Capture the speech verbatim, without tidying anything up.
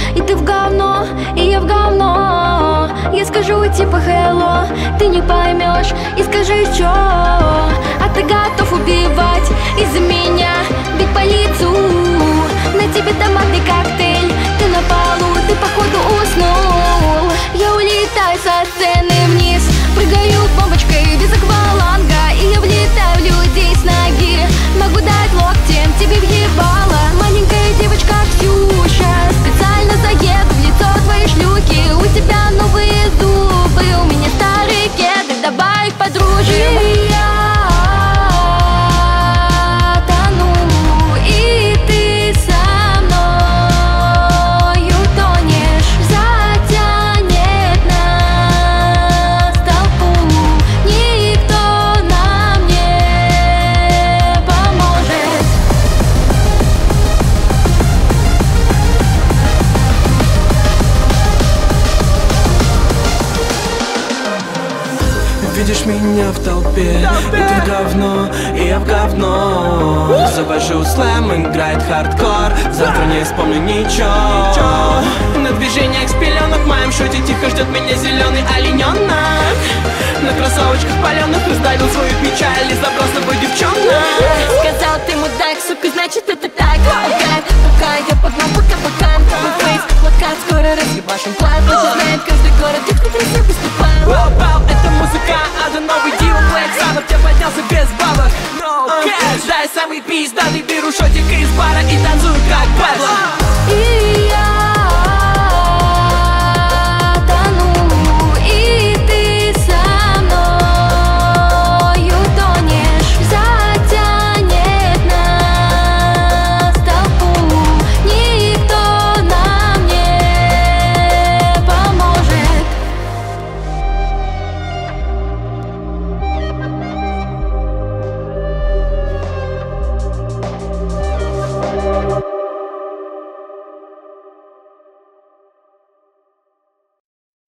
И ты в говно, и я в говно. Я скажу типа hello, ты не поймешь. И скажи чё, а ты готов убивать из-за меня, бить по лицу. На тебе томатный коктейль, ты на полу, ты походу уснул. Я улетаю со сцены вниз, прыгаю бомбочкой без акваланга. И я влетаю в людей с ноги, могу дать локтем тебе въебало. Маленькая девочка Ксюша, специально заеду в лицо твоей шлюхи. У тебя новые зубы, у меня старые кеды, давай их подружим. Видишь меня в толпе, и ты в говно, и я в говно. Завожу слэм, играет хардкор, завтра не вспомню ничего. На движениях с пеленок в моем шоте тихо ждет меня зеленый олененок. На кроссовочках паленых раздавил свою печаль и забрал с собой девчонок. Сказал ты мудак, сука, значит это так. Кайф, пока я погнал по кабакам. Мой фейс, плакат, скоро разъебашим план. Почти знает каждый город, их не красиво поступаем. Вау, это музыка, а да новый Дима Блэк. Санов я поднялся без бабок, no cash. Дай самый пиздатый, беру шотик из бара и танцую как Пабло.